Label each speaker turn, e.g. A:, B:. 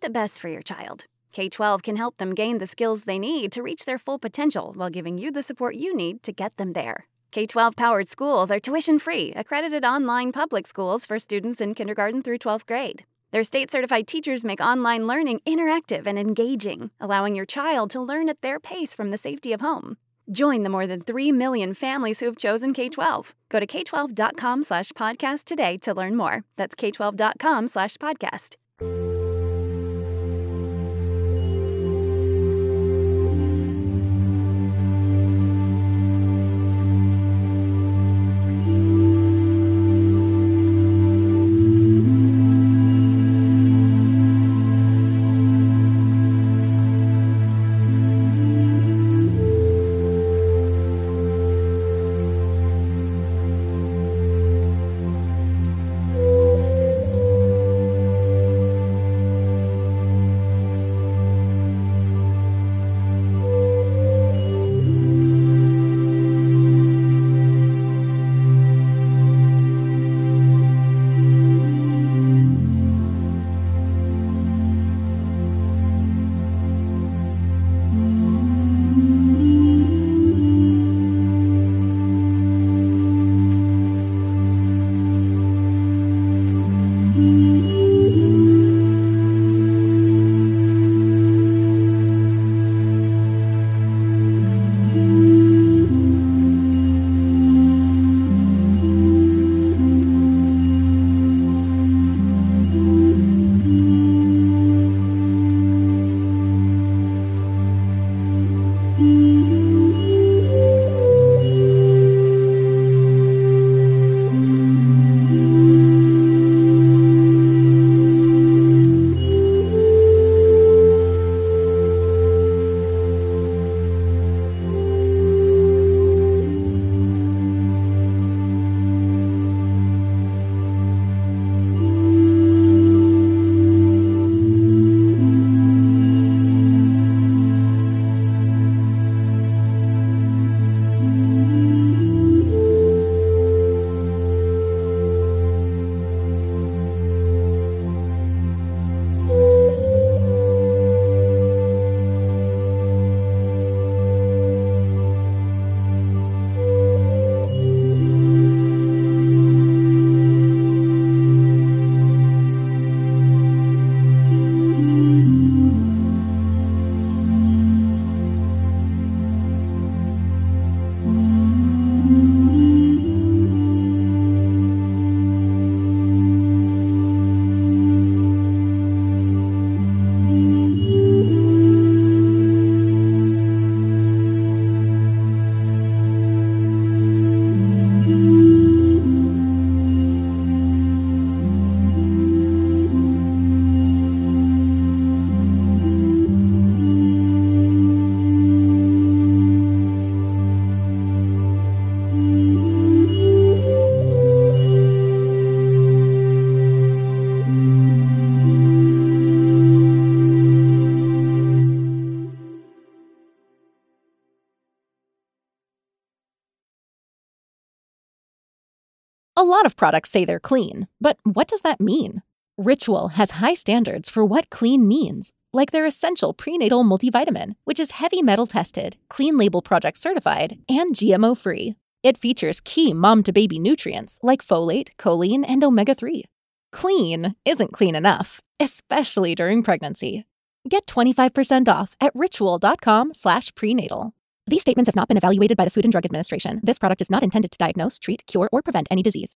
A: the best for your child. K-12 can help them gain the skills they need to reach their full potential while giving you the support you need to get them there. K-12-powered schools are tuition-free, accredited online public schools for students in kindergarten through 12th grade. Their state-certified teachers make online learning interactive and engaging, allowing your child to learn at their pace from the safety of home. Join the more than 3 million families who have chosen K-12. Go to k12.com/podcast today to learn more. That's k12.com/podcast.
B: A lot of products say they're clean, but what does that mean? Ritual has high standards for what clean means, like their essential prenatal multivitamin, which is heavy metal tested, Clean Label Project certified, and GMO-free. It features key mom-to-baby nutrients like folate, choline, and omega-3. Clean isn't clean enough, especially during pregnancy. Get 25% off at ritual.com/prenatal. These statements have not been evaluated by the Food and Drug Administration. This product is not intended to diagnose, treat, cure, or prevent any disease.